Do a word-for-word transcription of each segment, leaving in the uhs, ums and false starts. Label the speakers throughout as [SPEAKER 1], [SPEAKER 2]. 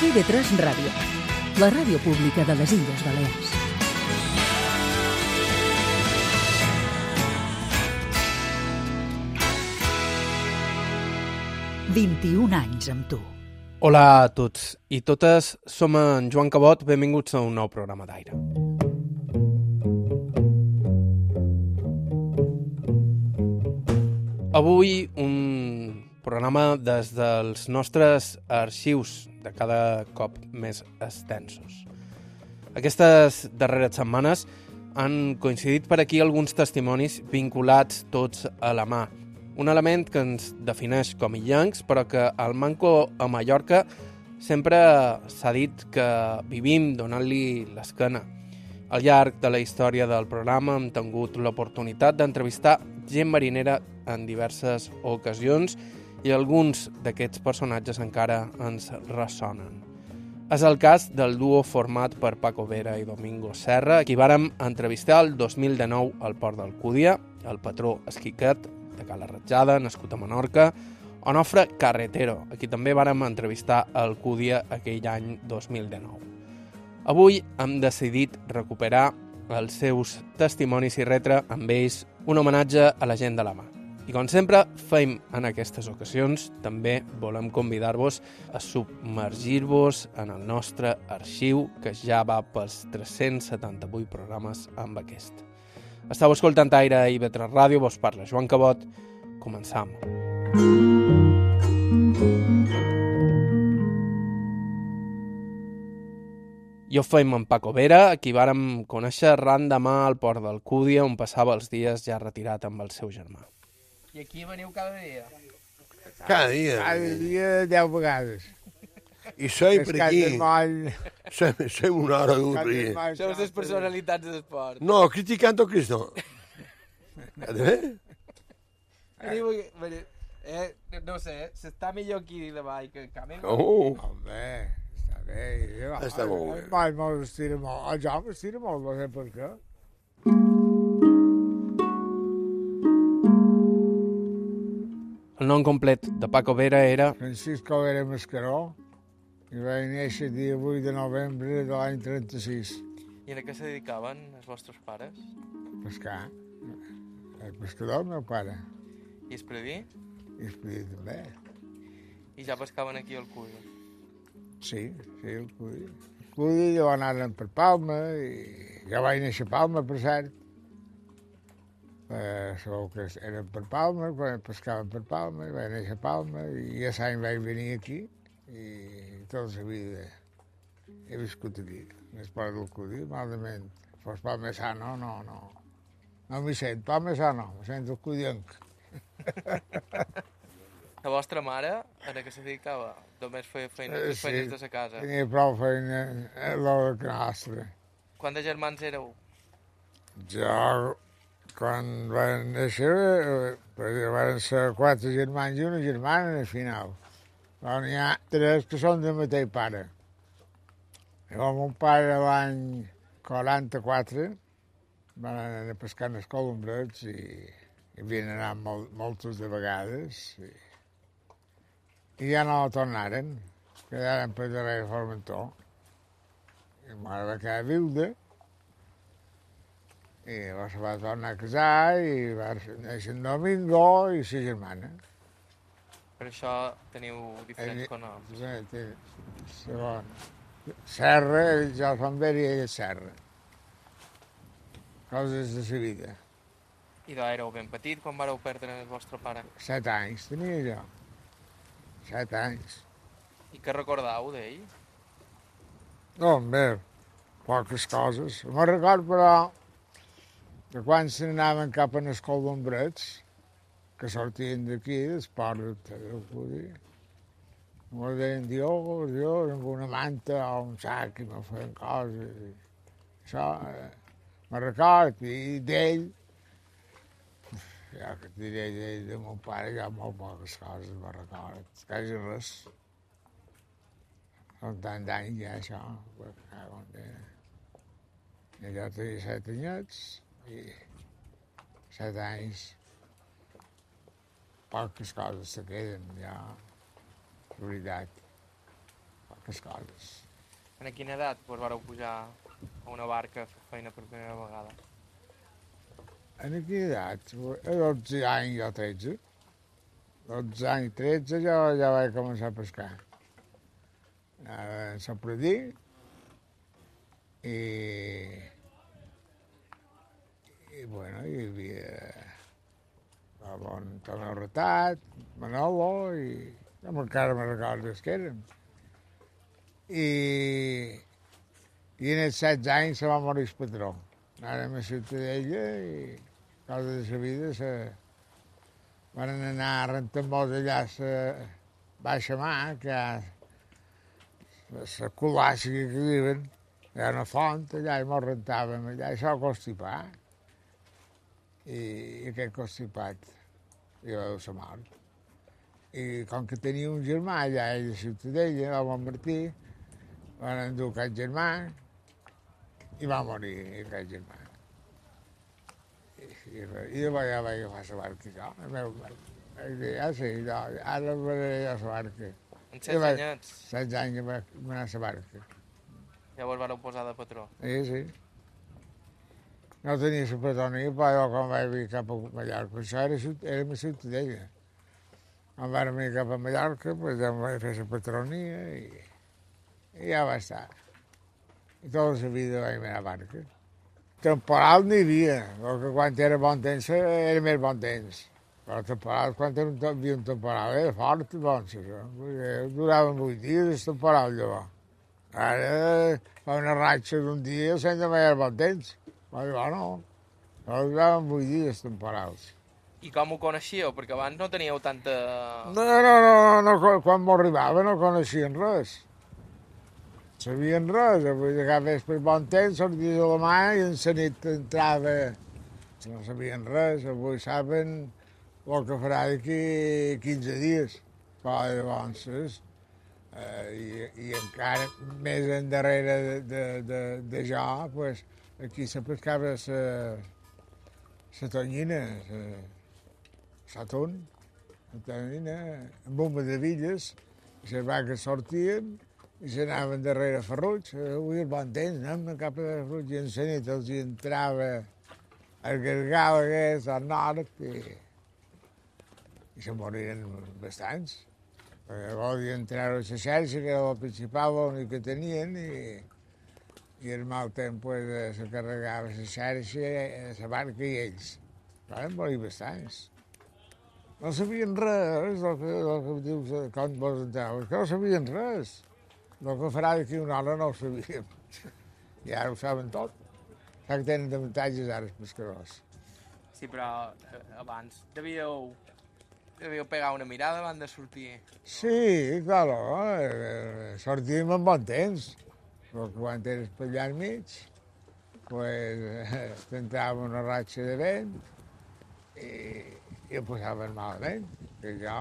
[SPEAKER 1] I V tres Ràdio, la ràdio pública de les Illes Balears. vint-i-un anys amb tu.
[SPEAKER 2] Hola a tots i totes, som en Joan Cabot, benvinguts a un nou programa d'Aire. Avui un programa des dels nostres arxius, de cada cop més extensos. Aquestes darreres setmanes han coincidit per aquí alguns testimonis vinculats tots a la mà. Un element que ens defineix com illencs, però que al Manco a Mallorca sempre s'ha dit que vivim donant-li l'esquena. Al llarg de la història del programa hem tingut l'oportunitat d'entrevistar gent marinera en diverses ocasions i alguns d'aquests personatges encara ens ressonen. És el cas del duo format per Paco Vera i Domingo Serra, qui vàrem entrevistar el dos mil dinou al Port d'Alcúdia, el patró Esquiquet, de Cala Ratjada, nascut a Menorca, Onofre Carretero, a qui també vàrem entrevistar a Alcúdia aquell any dos mil dinou. Avui hem decidit recuperar els seus testimonis i retre amb ells un homenatge a la gent de la mà. I com sempre fem en aquestes ocasions, també volem convidar-vos a submergir-vos en el nostre arxiu, que ja va pels tres-cents setanta-vuit programes amb aquest. Estau escoltant Aire i I V tres Ràdio, vos parla Joan Cabot. Començam. Jo feim en Paco Vera, a qui vàrem conèixer ran de mà al Port d'Alcúdia, on passava els dies ja retirat amb el seu germà. I aquí veniu cada dia?
[SPEAKER 3] Cada dia.
[SPEAKER 4] Cada dia deu vegades.
[SPEAKER 3] I soy per aquí.
[SPEAKER 4] Moll...
[SPEAKER 3] Som, som una hora d'urri.
[SPEAKER 2] Sou les personalitats de l'esport.
[SPEAKER 3] No, criticando Cristo. ¿Eh?
[SPEAKER 2] Veniu, veniu, eh, no sé, s'està millor aquí de baix que el camí.
[SPEAKER 3] Oh.
[SPEAKER 4] Home, està bé. Jo,
[SPEAKER 3] Està molt bé.
[SPEAKER 4] Mai me'l estira molt. El Jaume estira molt, no sé per què.
[SPEAKER 2] El nom complet de Paco Vera era...
[SPEAKER 4] Francisco Vera Mascaró, i va néixer el dia vuit de novembre de l'any trenta-sis.
[SPEAKER 2] I a què se dedicaven els vostres pares?
[SPEAKER 4] Pescar. El pescador, el meu pare.
[SPEAKER 2] I Espredí?
[SPEAKER 4] I el Pudi també.
[SPEAKER 2] I ja pescaven aquí al Cudi?
[SPEAKER 4] Sí, sí, el Pudi. El Pudi jo anaren per Palma, i jo vaig néixer a Palma, per cert. Eh, segur que eren per Palma, quan pescaven per Palma, vaig néixer a Palma, i aquest any vaig venir aquí, i tota la vida he viscut aquí, en el Port d'Alcúdia, malament. Fos palmesano, no, no. No m'hi sent, palmesano, me sent alcudienc.
[SPEAKER 2] La vostra mare, a què se dedicava? Només feia feines,
[SPEAKER 4] Eh,
[SPEAKER 2] les feines
[SPEAKER 4] sí.
[SPEAKER 2] de la casa.
[SPEAKER 4] Tenia prou feina a l'hora que nostra.
[SPEAKER 2] Quants de germans éreu?
[SPEAKER 4] Jo, quan van néixer, eh, van ser quatre germans i una germana al final. Però n'hi ha tres que són del mateix pare. Jo, mon pare l'any quaranta-quatre van anar a pescar en els colombrets i hi havien anat molt, moltes de vegades i, i ja no tornaren, quedaren per darrere de Formentor. I ma mare va quedar viuda i llavors va tornar a casar i va néixer en Domingo i sa germana.
[SPEAKER 2] Per això teniu diferents cognoms.
[SPEAKER 4] Sí, té, segon. Serra, jo som Vera i ella Serra. Coses de la vida.
[SPEAKER 2] I doncs éreu ben petit quan vareu perdre el vostre pare.
[SPEAKER 4] Set anys tenia jo. Set anys.
[SPEAKER 2] I què recordeu d'ell?
[SPEAKER 4] No, bé, poques coses. Me'n record, però, que quan se n'anaven cap a les colombrets, que sortien d'aquí, del port d'Alcúdia, me deien, Dios, Dios, amb una manta o un sac, i me feien coses. Això, eh, me record, i d'ell, ja que et diré d'ell, de mon pare, hi ha molt poques coses, me record, quasi res. Són tant d'anys ja, això. I jo tenia set anyets i set anys. Poques coses se queden, ja, de veritat. poques coses.
[SPEAKER 5] En quina edat vos vareu pujar a una barca a fer feina per primera vegada?
[SPEAKER 4] En quina edat? A dotze anys o tretze. dotze anys, tretze, ja, ja vaig començar a pescar. A Sant Pradí, i, i bueno, hi havia el bon Tomeu Retat, Manolo, i no encara me'n recordo que eren. I, i en els setze anys se va morir el patró. Anàvem a Ciutadella i cosa de la vida se... van anar a rentar-nos allà a la baixa mà, que hi ha la colàssica que diuen, hi ha una font allà i mos rentàvem allà, i s'ha constipat. I, i aquest constipat hi va haver la mort. I com que tenia un germà allà a la Ciutadella, el bon Martí, van endur aquest germà i va morir aquest germà. I, i, i llavors ja vaig agafar la barca jo, el meu barca. Vaig dir, ja sí, jo, ara faré jo la barca.
[SPEAKER 5] En setze anyets?
[SPEAKER 4] setze anys vaig anar a la barca.
[SPEAKER 5] Llavors vareu posar de patró?
[SPEAKER 4] Sí, sí. No tenia la patronia, però jo quan vaig venir cap a Mallorca, això era, era a Ciutadella. Quan vam venir cap a Mallorca, doncs ja em vaig fer la patronia i, i ja va estar. I tota la vida vaig anar a barca. Temporal n'hi havia, perquè quan era bon temps era més bon temps. Però temporal, quan era un, havia un temporal, era fort, doncs, això. Duraven vuit dies el temporal, llavors. Ara fa una ratxa d'un dia sense mai era bon temps. Però jo no, però duraven vuit dies temporals.
[SPEAKER 5] I com ho coneixíeu? Perquè abans no teníeu tanta...
[SPEAKER 4] No, no, no, no, no quan m'arribava no coneixien res. Sabien res, vull dir que vespre bon temps, sorties a la mà i en la nit entrava. No sabien res, avui saben el que farà d'aquí quinze dies. Però llavors, eh, i, i encara més endarrere de, de, de, de jo, pues, aquí se pescava la, la tonyina, la ton, la tonyina, amb un de villes, i les vaques sortien, i s'anaven darrere Ferruig. Avui el bon temps, anem cap a Ferruig, i en la nit els hi entrava el gargal aquest al nord, i, i se moriren bastants. Perquè volien entrar a la xarxa, que era la principal, l'únic que tenien, i, i el mal temps pues, se carregava la xarxa, la barca i ells. Van morir bastants. No sabien res, el que, el que dius, com vols entrar, que no sabien res. El que farà d'aquí una hora no ho sabíem. I ara ho saben tot. Sap que tenen avantatges ara els pescadors.
[SPEAKER 5] Sí, però abans devíeu, devíeu pegar una mirada abans de sortir.
[SPEAKER 4] Sí, clar, eh, sortíem amb bon temps. Però quan eres per allà al mig, pues, eh, t'entrava una ratxa de vent i, i ho passaven malament. Que jo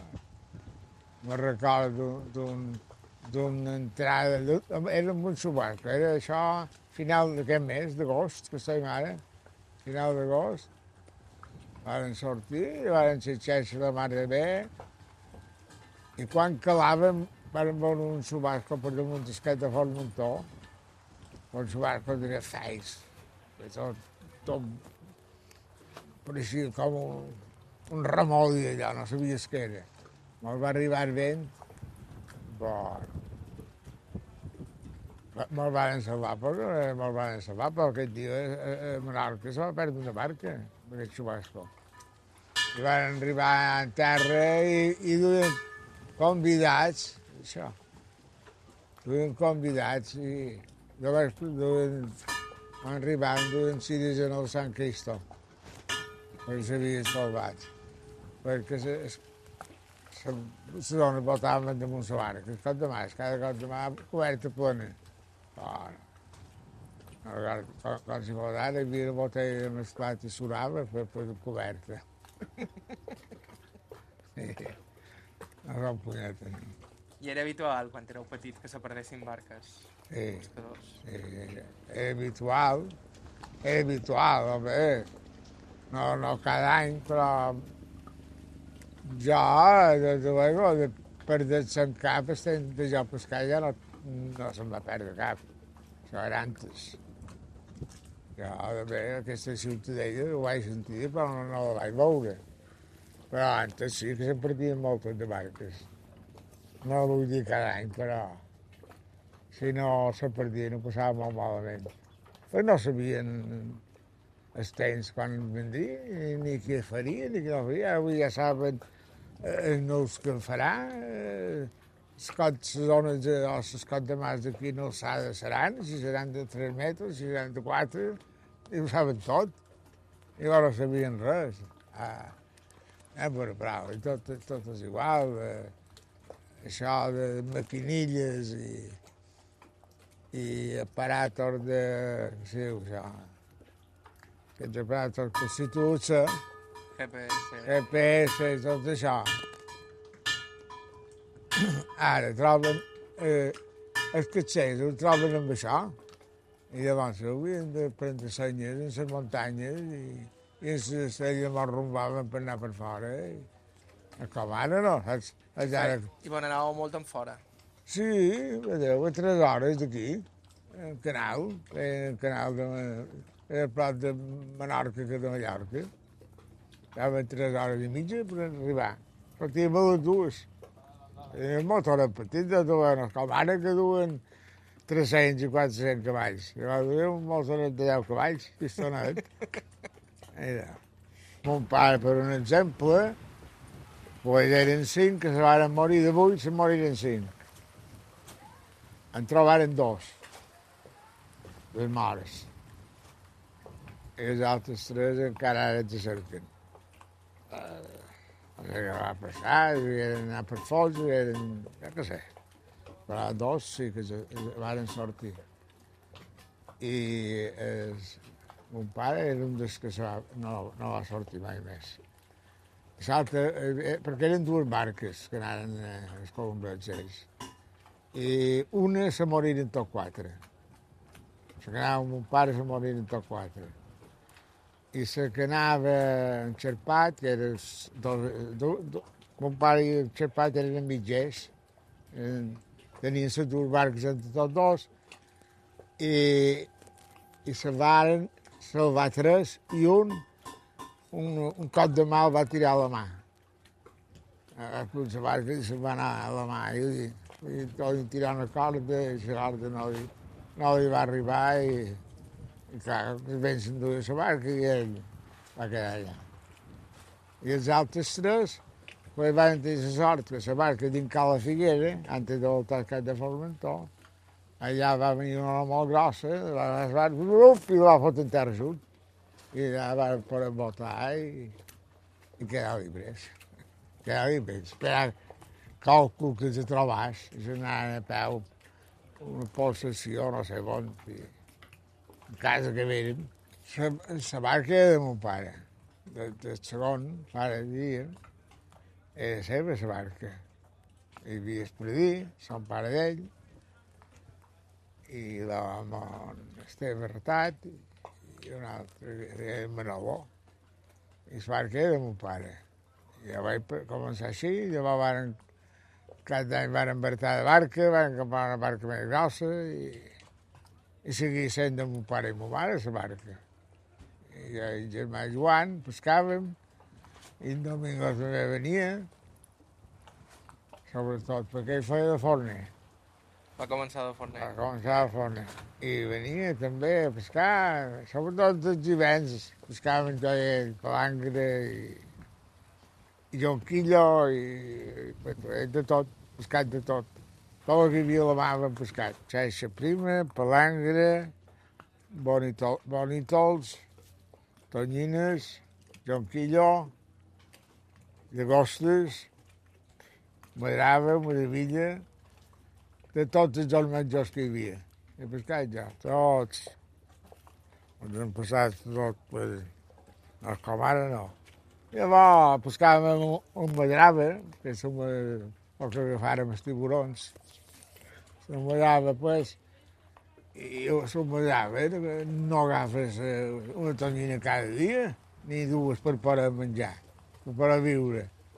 [SPEAKER 4] me recordo d'un d'una entrada, era un subarc, era això final d'aquest mes, d'agost, que estem ara, final d'agost. Varen sortir, varen xerxar-se la mare bé, i quan calàvem varen veure un subasco per damunt d'esquet de Formentó, un subasco de feis, tot, tot pareixia com un, un remolí allà, no sabies què era. Me'l va arribar el vent, bon. Me'l van salvar, però me'l van salvar, però aquest dia a Menorca se va perdre una barca, aquest xubasco. I van arribar a terra i, i duien convidats, això, duien convidats i llavors duien, van arribar, duien ciris en el Sant Cristo, perquè s'havien salvat, perquè se, se, se dones botaven damunt la barca, el cop de mà, cada cop de mà coberta plena. Oh, no. Quan, quan s'hi va dar, hi havia una botella de mesclat i surava per, per coberta. Sí. No era un punyeta.
[SPEAKER 5] I era habitual, quan éreu petits, que se perdessin barques?
[SPEAKER 4] Sí,
[SPEAKER 5] Pescadors.
[SPEAKER 4] sí, era habitual. Era habitual, home. No, no cada any, però jo, des de luego, de perdre's en cap, estem de jo pescar ja no, no se'n va perdre cap. Això era antes. Jo, bé, aquesta ciutadella ho vaig sentir, però no, no la vaig veure. Però antes sí que se'n perdien moltes de barques. No vull dir cada any, però si no se perdien ho passava molt malament. Però no sabien els temps quan vendria, ni, ni què faria, ni què no faria. Avui ja saben eh, els nous que en farà, eh, els cots, les zones de, o els cots de mas d'aquí no alçada seran, si seran de tres metres, si seran de quatre, i ho saben tot. I llavors no sabien res. Ah, eh, però prou, i tot, tot és igual. Eh, això de maquinilles i, i aparatos de... què se diu això? Aquests aparatos que s'utilitzen,
[SPEAKER 5] G P S.
[SPEAKER 4] G P S i tot això. Ara troben, eh, els caixers ho troben amb això, i llavors haurien de prendre senyes en les muntanyes i, i en les estrelles me'n rumbaven per anar per fora. I, com ara no, saps? Ara...
[SPEAKER 5] I bon anàveu molt en fora.
[SPEAKER 4] Sí, vedeu, a tres hores d'aquí, el canal, el canal de... era prop de Menorca que de Mallorca. Estaven tres hores i mitja per arribar. Partíem a les dues. El motor petit de duen, com ara que duen tres-cents i quatre-cents cavalls. Llavors duen un motor de deu cavalls, pistonet. Mira, mon pare, per un exemple, pues eren cinc que se van morir de vuit, se moriren cinc. En trobaren dos, les mores. I els altres tres encara ara te cerquen. No sé què va passar, devien anar per focs, devien... ja què sé. Però dos sí que se, van sortir. I es, mon pare era un dels que se va, no, no va sortir mai més. L'altre, eh, perquè eren dues barques que anaven eh, els colombets ells. I una se moriren tots quatre. La que anava amb mon pare se moriren tots quatre. I la que anava en Xerpat, que era... Dos, do, do, mon pare i el Xerpat eren mitgers. Eren, tenien les dues barques entre tots dos. I, i se varen salvar tres i un Un, un cop de mà el va tirar a la mà. A la barca i se'n va anar a la mà. I, i tot tirar una corda, i la corda no li, no li va arribar i, i clar, el vent s'enduia la barca i ell va quedar allà. I els altres tres pues, van tenir la sort que la barca dins Cala Figuera, antes de voltar al cap de Formentor, allà va venir una molt grossa, la va, i la va fotre en terra sud. I allà van poder votar i, i quedar llibres. Quedar llibres. Esperar càlcul que se trobàs, i s'anaven a peu, una possessió, no sé on, i a casa que veren. La barca era de mon pare, del de segon pare dient, era seva la barca. Hi havia Espredí, son pare d'ell, i l'home Esteve Retat, i un altre, que era Manoló. I la barca era de mon pare. I ja vaig començar així, llavors varen, cada any van embarcar de barca, van comprar una barca més grossa i, i seguia sent de mon pare i mon mare la barca. I jo i el germà Joan pescàvem, i el Domingo també venia, sobretot perquè ell feia de forner.
[SPEAKER 5] Va començar de forner.
[SPEAKER 4] Va començar de forner. I venia també a pescar, sobretot els divendres. Pescàvem jo i ell, palangre i, i jonquillo i, i de tot, pescat de tot. Tot el que hi havia a la mà vam pescat. Xaixa prima, palangre, bonitol, bonitols, tonyines, jonquillo, llagostes, madrava, maravilla, de tots els menjars que hi havia. He pescat ja, tots. Ens hem passat tot, pues, no, com ara no. Llavors pescàvem un, un madrava, que som el que agafàrem els tiburons. La madrava, pues, i la madrava, no agafes una tonyina cada dia, ni dues per poder menjar, per poder viure.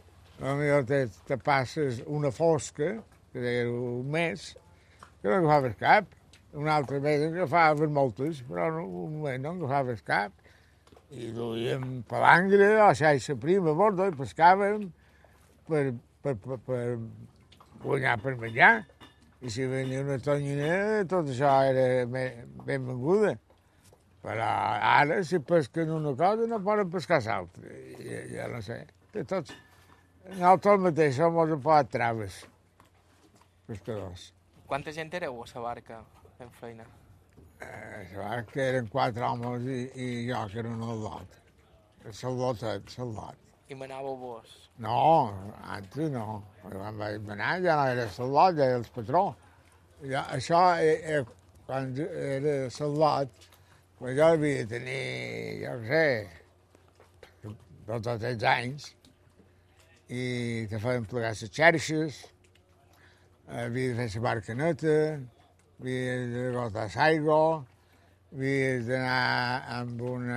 [SPEAKER 4] Potser te, te passes una fosca, que deia un mes, que no agafaves cap. Un altre mes en agafaves moltes, però no, un mes no agafaves cap. I duíem palangre, o xaixa prima, a bordo, i pescàvem per, per, per, per guanyar per menjar. I si venia una tonyina, tot això era benvinguda. Però ara, si pesquen una cosa, no poden pescar l'altra. Ja, ja no sé. Tots, nosaltres mateix som els poden traves, pescadors.
[SPEAKER 5] Quanta gent éreu a la barca fent feina?
[SPEAKER 4] Eh, la barca eren quatre homes i, i jo, que era un aldot. El saldotet, saldot.
[SPEAKER 5] I manàveu vos?
[SPEAKER 4] No, altres no. Quan vaig manar ja no era saldot, ja era el patró. Ja, això, eh, eh, quan era saldot, però jo havia de tenir, jo què sé, dos o tres anys, i te feien plegar les xarxes, havia de fer la barca neta, havia de gotar l'aigua, havia d'anar amb una...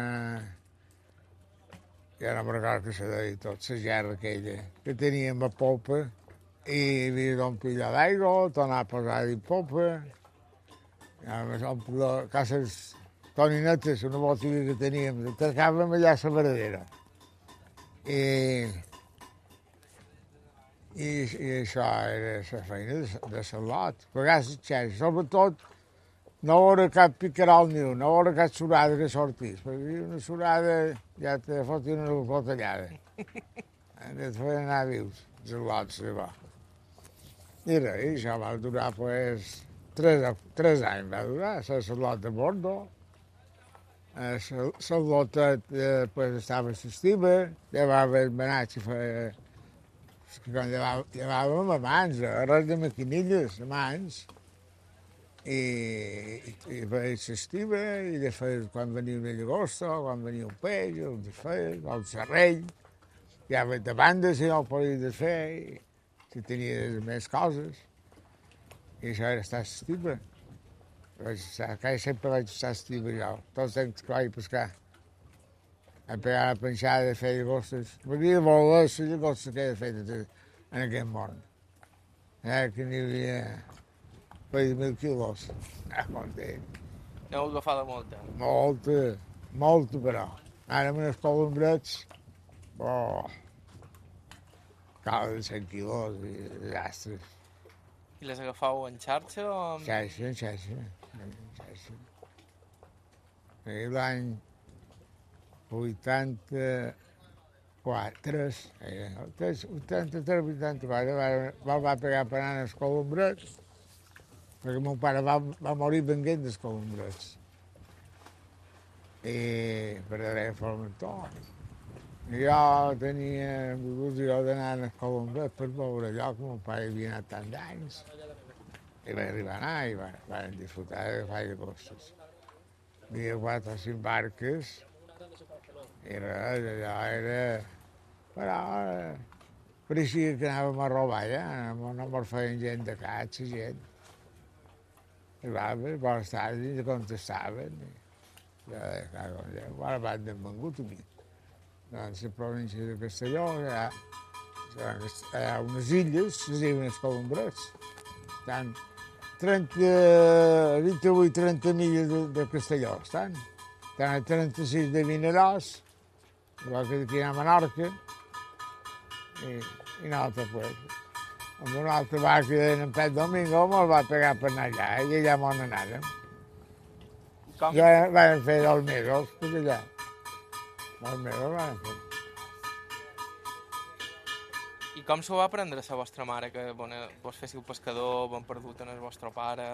[SPEAKER 4] Ja no me'n recordo que se deia tot, la gerra aquella, que teníem a popa, i havia d'omplir d'aigua, tornar a posar a popa, i a més omplir cases toninetes, una botiga que teníem, tacàvem allà a la veradera. I, i, i això era la feina de, de salot, pegar les xarxes, sobretot no veure cap picarol ni un, no veure cap surada que sortís, perquè una surada ja te fotin una botellada. Et feien anar vius, els lots, va. I res, i això va durar, pues, tres, tres anys va durar, la salot de Bordo. La saldotet, eh, pues, estava a l'estiva, llevava el menatge, feia... Quan llevava, llevàvem a mans, res de maquinilles, a mans, i, i, i feia l'estiva, i després quan venia una llagosta, quan venia un peix, el desfeia, el serrell, ja de banda, si no ho podia desfer, i si tenia més coses, i això era estar a l'estiva. Quasi sempre vaig estar a l'estiva jo, tots els temps que vaig pescar. A pegar la penjada de fer llagostes. M'havia de voler les llagostes que he fet en aquest món. Eh, que n'hi havia per mil quilos. Ah, molt bé.
[SPEAKER 5] N'heu agafada molta?
[SPEAKER 4] Molta, molta, però. Ara amb els colombrets, oh, cada de cent quilos i desastres.
[SPEAKER 5] I les agafau en xarxa o amb...
[SPEAKER 4] Xarxa, en xarxa, en xarxa. I l'any vuitanta-quatre, eh, vuitanta-tres, vuitanta-quatre, va, va, va pegar per anar als colombrets, perquè mon pare va, va morir venguent dels colombrets. I per haver Formentor. I jo tenia il·lusió d'anar als colombrets per veure allò que mon pare havia anat tant d'anys. I va arribar a anar i va, van disfrutar de agafar llagostes. Hi havia quatre o cinc barques i res, allò era... Però eh, pareixia que anàvem a robar ja, no, no mos feien gent de caig, la gent. Arribaven, bones tardes, i contestaven. I jo deia, cago en Déu, ara van vengut aquí. Doncs la província de Castelló, hi ha, hi ha unes illes, es diuen els Colombrets. Estan trenta, vint-i-vuit trenta milles de, de Castelló, estan. Estan a trenta-sis de Vinaròs, igual que d'aquí a Menorca, i, i nosaltres, pues, amb una altra barca que deien en Pet Domingo, me'l va pegar per anar allà, i allà m'on anàrem.
[SPEAKER 5] Com?
[SPEAKER 4] Ja vam fer dos mesos, per allà. Dos mesos vam fer.
[SPEAKER 5] I com s'ho va aprendre la vostra mare, que bueno, vos féssiu pescador, van perdut en el vostre pare...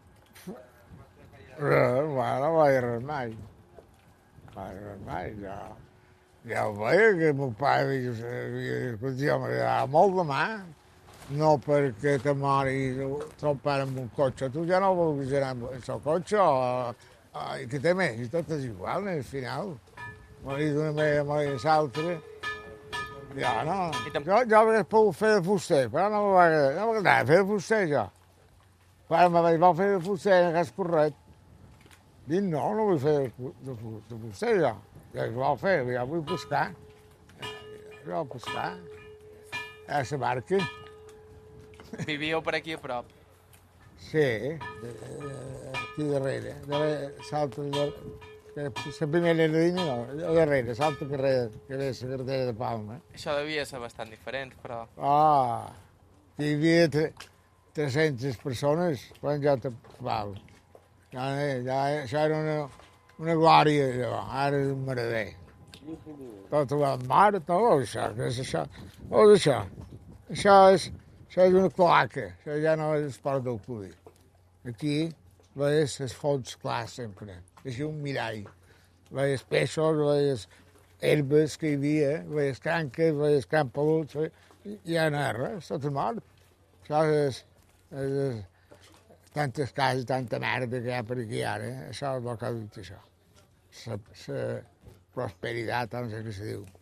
[SPEAKER 4] Res, bueno, no vaig res mai. No vaig res mai, ja. Ja ho veia, que mon pare havia dit, jo m'agradava molt de mà, no perquè te moris ton pare amb un cotxe, tu ja no vulguis anar amb el cotxe, o, o, i que té més, i tot és igual, al final. Morir d'una manera, morir de l'altra. Jo no, jo, jo hauria pogut fer de fuster, però no m'agradava, no m'agradava fer de fuster, jo. Quan me vaig vol fer de fuster en aquest corret, dic, no, no vull fer de, de, de fuster, jo. Què vol fer? Jo vull pescar. Jo vull pescar. a la barca.
[SPEAKER 5] Vivíeu per aquí a prop.
[SPEAKER 4] Sí, eh, aquí darrere. darrere salta de... La primera línia, no, a darrere, salta carrer, que ve la carretera de Palma.
[SPEAKER 5] Això devia ser bastant diferent, però...
[SPEAKER 4] Ah, hi havia tres-centes persones quan jo t'acabava. Ja, ja, això era una, una glòria, allò. Ara és un merader. Tot el mar, tot això, què és això? Tot això. Això és, això és una cloaca, això ja no es pot acudir. Aquí veies les fonts clars sempre, és un mirall. Veies peixos, veies herbes que hi havia, veies cranques, veies campeluts, ja no és res, tot és mort. Això és, és, és tantes cases, tanta merda que hi ha per aquí ara, eh? Això és el que ha dit això. La prosperitat, no sé què se diu.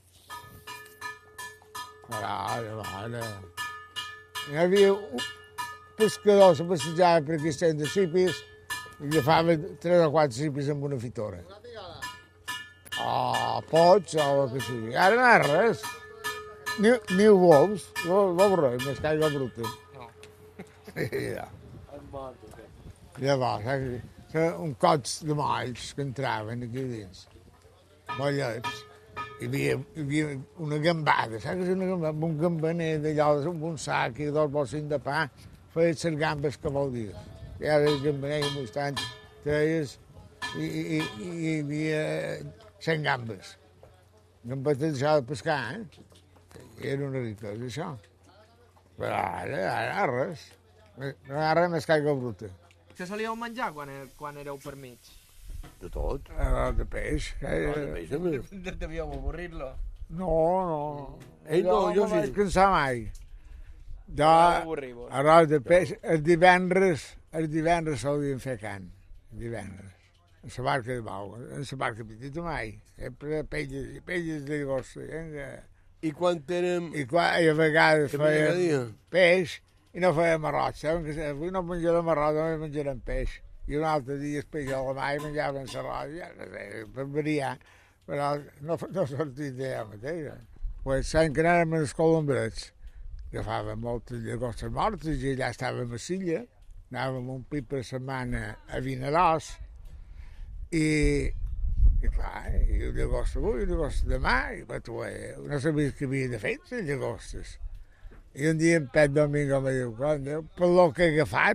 [SPEAKER 4] Però ara, ara... Hi havia un pescador que passejava per aquí sent de sípis i agafava tres o quatre sípis amb una fitora. O pots o el que sigui. Ara no és res. Ni, ni bous, bous res, més que aigua bruta.
[SPEAKER 5] No.
[SPEAKER 4] Ja. Llavors, saps? Un cots de molls que entraven aquí dins. Mollets. Hi havia, hi havia una gambada, saps? Una gambada, amb un gambaner d'allò, amb un sac i dos bolsins de pa, feia les gambes que volies. I ara el gambaner, amb uns tants, treies, i, i, i hi havia cent gambes. Gambetes d'això de pescar, eh? Era una riquesa, això. Però ara, ara res. No hi ha res més que aigua bruta.
[SPEAKER 5] Què solíeu menjar quan, er, quan éreu per mig?
[SPEAKER 3] De tot.
[SPEAKER 4] Arròs de peix.
[SPEAKER 3] Arròs de peix, també.
[SPEAKER 5] Devíeu avorrir-lo.
[SPEAKER 4] No, no.
[SPEAKER 3] Ell no, jo
[SPEAKER 4] no
[SPEAKER 3] sí.
[SPEAKER 4] vaig cansar mai. Jo,
[SPEAKER 5] avorrir-vos.
[SPEAKER 4] arròs de peix, el divendres, el divendres solíem fer can. El divendres. En la barca de bau, en la barca petita mai. Sempre pelles, pelles de gossa.
[SPEAKER 3] I quan érem...
[SPEAKER 4] I, quan, i a vegades
[SPEAKER 3] Que cada
[SPEAKER 4] fèiem
[SPEAKER 3] dia?
[SPEAKER 4] peix i no fèiem arròs. Saben que avui no menjarem arròs, demà menjarem peix. I un altre dia el peix a la mà i menjaven l'arròs, ja no sé, per variar. Però no, no sortia d'allà mateix. Pues l'any que anàvem a les colombrets, agafàvem moltes llagostes mortes i allà estàvem a Silla, anàvem un pit per setmana a Vinaròs i, i clar, i un llagosta avui, un llagosta demà, i tu, eh, no sabies què havia de fer, les llagostes. I un dia en Pet Domingo em diu, per lo que he agafat,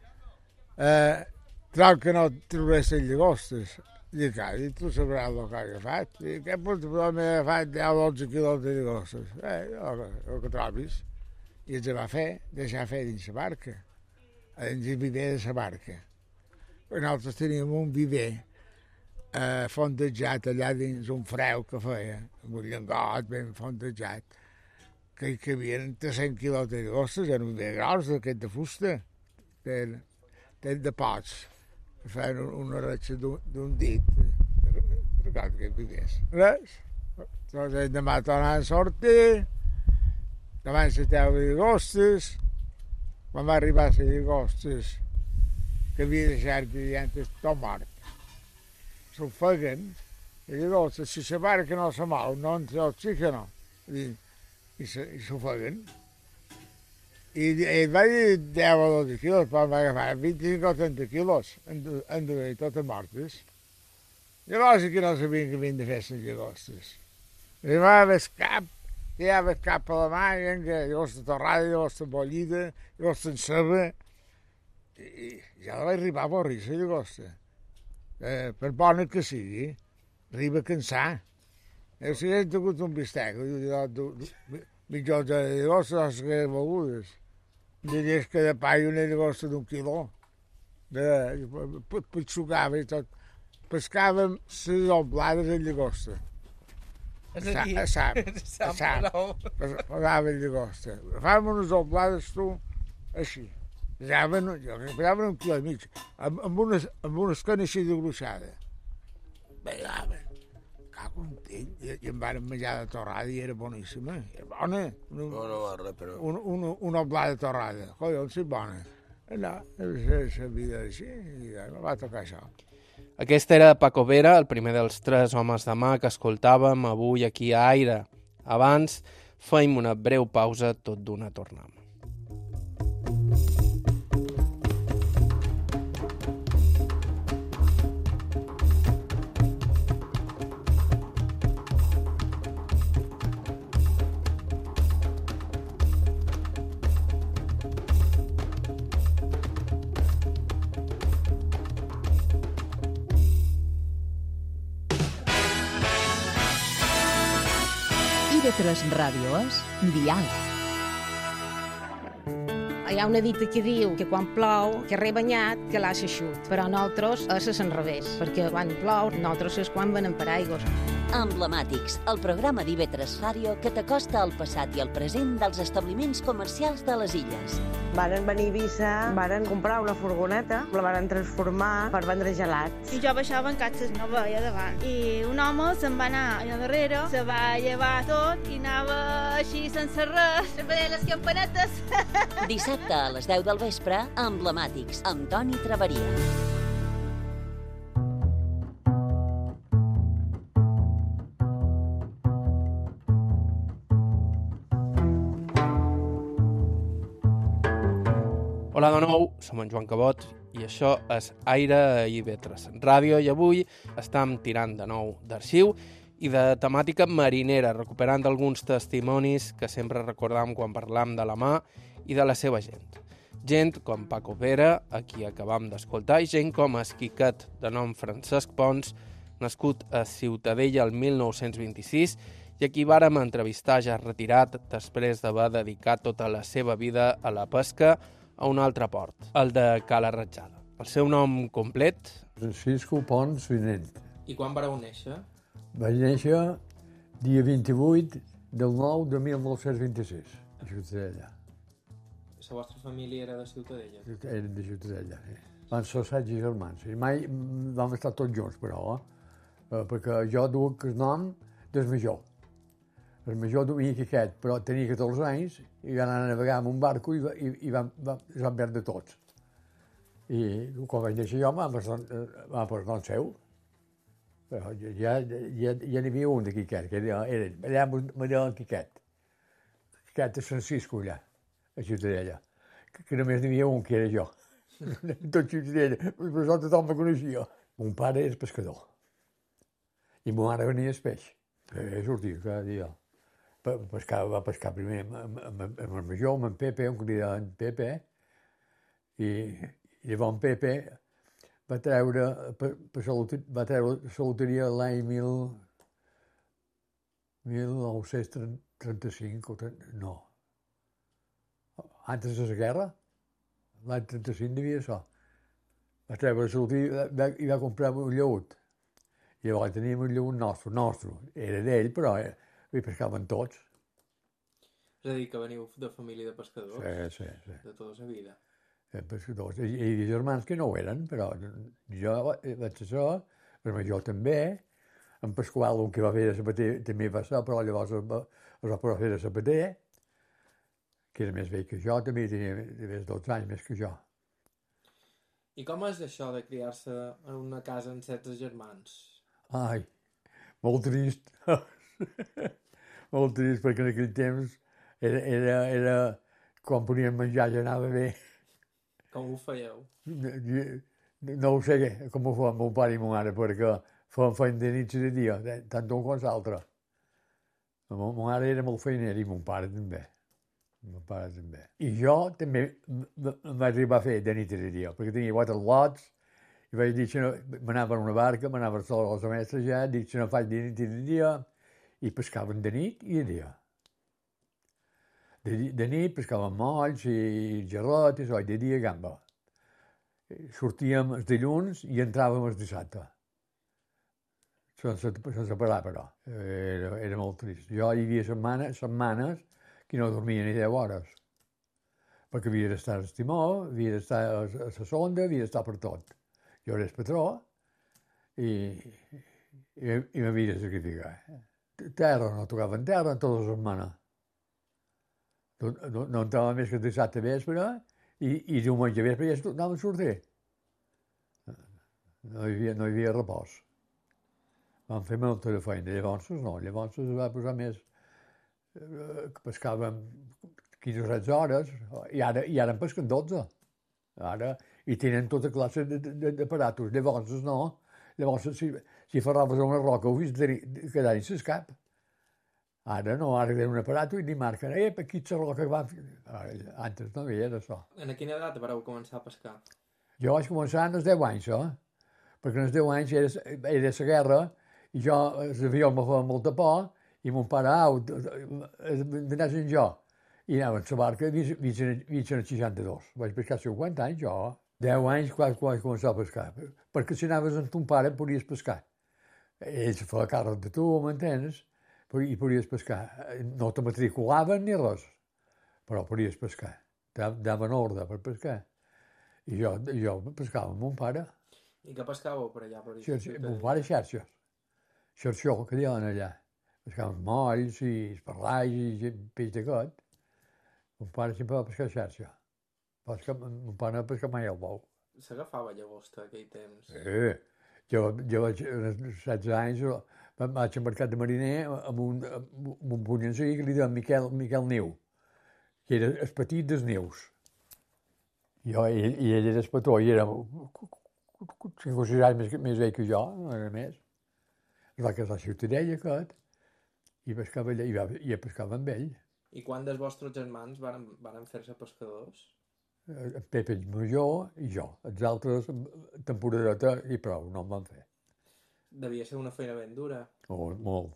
[SPEAKER 4] eh, trobo que no trobaràs les llagostes. I clar, i tu sabràs el que he agafat. I què pots dir, m'he agafat deu o dotze quilos de llagostes. Eh, el, el que trobis. I ens va fer, deixar fer dins la barca. Dins el viver de la barca. Nosaltres teníem un viver eh, fondejat allà dins un freu que feia, amb un llengot ben fondejat, que hi cabien tres-cents quilos de llagostes, era un viver gros, d'aquest de fusta, de, de, de pots, que feien una ratxa d'un dit. Recordo que vivés. Res. Doncs demà tornàvem a sortir, demà ens seteu de llagostes, quan va arribar a les llagostes, que havia deixat dientes tot mort. S'ofeguen, i llavors, si la barca no se mou, no entra oxígeno, i, i s'ofeguen. I ell va dir deu o dotze quilos, però va agafar vint-i-cinc o trenta quilos, en duia totes mortes. Llavors aquí no sabien que havien de fer les llagostes. Arribava el cap, tirava el cap a la mà, i vinga, llagosta torrada, llagosta bollida, llagosta en ceba, i ja la vaig arribar a avorrir, la llagosta. Eh, per bona que sigui, arriba a cansar. Eh, si hagués tingut un bistec, mitja de llagostes, que begudes, diries que de pa i una llagosta d'un quiló. Pitxugava i tot. Pescàvem les oblades de llagosta.
[SPEAKER 5] És a dir,
[SPEAKER 4] A sap, a sap, posava llagosta. Agafàvem unes oblades, tu, així. Pesaven, pesaven un quilo i mig, amb, amb, unes, amb una escona així de gruixada. Pesaven. Cago en ell. I, I em van menjar de torrada i era boníssima. Era bona. Una,
[SPEAKER 3] No, no va res, però...
[SPEAKER 4] una, una, una oblada de torrada. Collons, sí, bona. No, és la vida així, i em va tocar això.
[SPEAKER 2] Aquest era Paco Vera, el primer dels tres homes de mà que escoltàvem avui aquí a Aire. Abans feim una breu pausa tot d'una tornam.
[SPEAKER 1] I V tres Ràdio és Diàleg.
[SPEAKER 6] Hi ha una dita que diu que quan plou, que rebanyat, que l'ha eixut. Però nosaltres és a l'enrevés, perquè quan plou, nosaltres és quan venem paraigües.
[SPEAKER 7] Emblemàtics, el programa d'I V tres Ràdio que t'acosta al passat i al present dels establiments comercials de les illes.
[SPEAKER 8] Varen venir a Eivissa, varen comprar una furgoneta, la varen transformar per vendre gelats.
[SPEAKER 9] I jo baixava en catxes, no veia davant. I un home se'n va anar allà darrere, se va llevar tot i anava així sense res, veient les campanetes.
[SPEAKER 7] Dissabte a les deu del vespre, Emblemàtics, amb Toni Traveria.
[SPEAKER 2] Hola de nou, som en Joan Cabot i això és Aire a I V tres Ràdio i avui estem tirant de nou d'arxiu i de temàtica marinera, recuperant alguns testimonis que sempre recordam quan parlam de la mar i de la seva gent. Gent com Paco Pera, a qui acabam d'escoltar, i gent com Esquiquet, de nom Francesc Pons, nascut a Ciutadella el mil nou-cents vint-i-sis i a qui vàrem entrevistar ja retirat després d'haver dedicat tota la seva vida a la pesca a un altre port, el de Cala Ratjada. El seu nom complet?
[SPEAKER 3] Francisco Pons Vinent.
[SPEAKER 2] I quan vareu néixer?
[SPEAKER 3] Vaig néixer dia vint-i-vuit del nou de mil nou-cents vint-i-sis, a Ciutadella.
[SPEAKER 2] La vostra família era de Ciutadella?
[SPEAKER 3] Eren de Ciutadella, sí. Van ser set germans. I mai vam estar tots junts, però, eh? perquè jo duc el nom del major. El major duia Quiquet, però tenia catorze anys i van anar a navegar amb un barco i, i, i van, van, es van perdre tots. I quan vaig néixer jo vam posar el nom seu. Però ja, ja, ja n'hi havia un de Quiquet, que era, era allà me deien Quiquet. Quiquet de Francisco, allà, a Ciutadella. Que, que només n'hi havia un, que era jo. Tot Ciutadella, però això tothom me coneixia. Mon pare és pescador. I mon mare venia al peix. Eh, sortia cada dia. Pescar, va pescar primer amb, amb, amb el major, amb en Pepe, un que li deien Pepe, i, i llavors en Pepe va treure, per, per salut, va treure la loteria l'any mil, mil nou-cents trenta-cinc, o trenta, no, antes de la guerra, l'any trenta-cinc devia ser. Va treure la loteria i va comprar un lleut. I llavors teníem un lleut nostre, nostre, era d'ell, però eh, hi pescaven tots.
[SPEAKER 2] És a dir, que veniu de família de pescadors?
[SPEAKER 3] Sí, sí, sí.
[SPEAKER 2] De tota la vida.
[SPEAKER 3] De pescadors. I, i germans que no ho eren, però jo vaig ser, el major també, en Pasqual, un que va fer de sabater, també va ser, però llavors es va, es va poder fer de sabater, que era més vell que jo, també tenia més dotze anys més que jo.
[SPEAKER 2] I com és això de criar-se en una casa amb setze germans?
[SPEAKER 3] Ai, molt trist. Molt trist, perquè en aquell temps era, era, era quan poníem menjar ja anava bé.
[SPEAKER 2] Com ho fèieu?
[SPEAKER 3] No ho sé com ho feien mon pare i mon mare, perquè feien feina de nit i de dia, tant un com l'altre. Mon mare era molt feinera i mon pare també. Mon pare també. I jo també em vaig arribar a fer de nit i de dia, perquè tenia quatre lots, i vaig dir que no, m'anava en una barca, m'anava a la mestra ja, dic que no faig de nit i de dia, i pescaven de nit i de dia. De, de nit pescaven molls i gerrotes, i de dia gamba. Sortíem els dilluns i entràvem els dissabte. Sense, sense parar, però. Era, era molt trist. Jo hi havia setmanes, setmanes que no dormia ni deu hores. Perquè havia d'estar al timó, havia d'estar a la sonda, havia d'estar per tot. Jo era el patró i, i, i m'havia de sacrificar. Terra, no tocava en terra en tota la setmana. No, no, no entrava més que dissabte vespre i, i diumenge vespre ja tornava a sortir. No hi havia, no hi havia repòs. Vam fer molta de feina. Llavors no, llavors es va posar més, pescàvem quinze o setze hores, i ara, i ara en pesquen dotze. Ara, i tenen tota classe d'aparatos. Llavors, no. Llavors, si, si ferraves a una roca, ho vist quedar en l'escap. Ara no, ara tenen un aparato i li marquen, eh, aquí és la roca que va... Antes no hi era això.
[SPEAKER 5] En quina edat vareu començar a pescar?
[SPEAKER 3] Jo vaig començar als deu anys, eh? Perquè als deu anys era, era la guerra i jo, l'avió me feia molta por i mon pare, au, anés en jo. I anava en la barca, fins al seixanta-dos. Vaig pescar cinquanta anys, jo. deu anys quan vaig començar a pescar. Perquè si anaves amb ton pare podies pescar. Ell se feia càrrec de tu, m'entens? I podies pescar. No te matriculaven ni res, però podies pescar. Daven ordre per pescar. I jo, jo pescava amb mon pare.
[SPEAKER 5] I què pescàveu per allà? Per
[SPEAKER 3] mon pare xarxes. Xarxó, que diuen allà. Pescaven molls i esparlais i peix de got. Mon pare sempre va pescar xarxa. Mon pare no pesca mai el bou.
[SPEAKER 5] S'agafava llagosta aquell temps?
[SPEAKER 3] Sí. Jo, jo vaig, als setze anys, vaig al mercat de mariner amb un, amb un punyancí que li deien Miquel, Miquel Niu, que era el petit dels nius. Jo, i, i ell era el petó, i era cinc o sis anys més, més vell que jo, no era més. Es va casar a Ciutadella, aquest, i pescava allà, i, va, i pescava amb ell.
[SPEAKER 5] I quan dels vostres germans varen, varen fer-se pescadors?
[SPEAKER 3] En Pepe major i jo. Els altres, temporadeta i prou, no en van fer.
[SPEAKER 5] Devia ser una feina ben dura.
[SPEAKER 3] Oh, molt.